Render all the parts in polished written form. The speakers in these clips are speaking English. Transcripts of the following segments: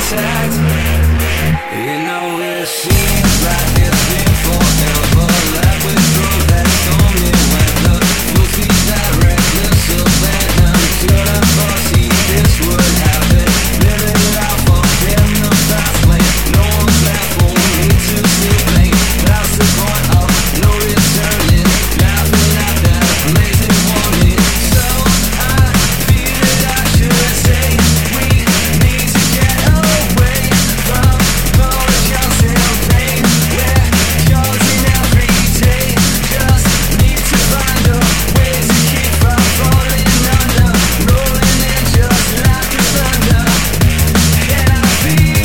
contact. You know it seems like it's been forever. Like we through that stormy weather. We'll see that reckless abandon. Could I foresee this would happen? Living life up in the fast lane. No one's left for me to see blame. That's the point of no returning. Laughing at that blazing warning. So I feel that I should say we need to get away from emotions and pain. We're chosen every day. Just need to find a way to keep from falling under. Rolling in just like a thunder. And I feel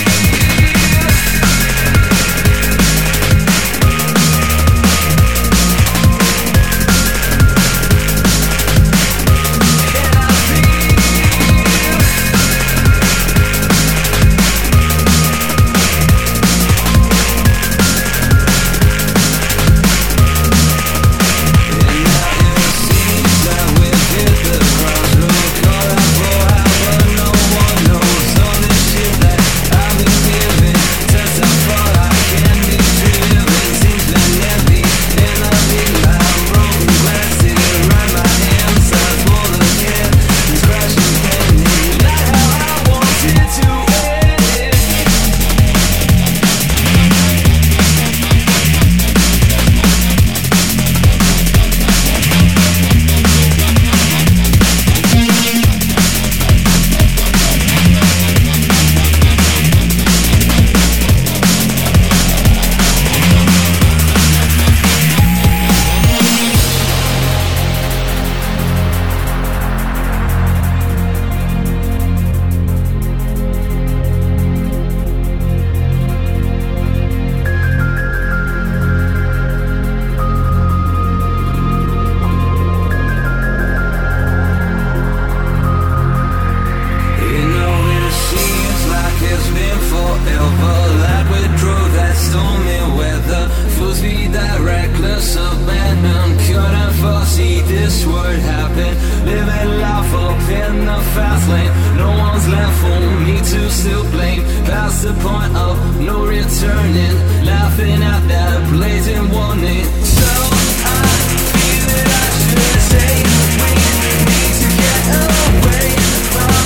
this would happen. Living life up in the fast lane. No one's left for me to still blame. Past the point of no returning. Laughing at that blazing warning. So I feel that I should say we need to get away from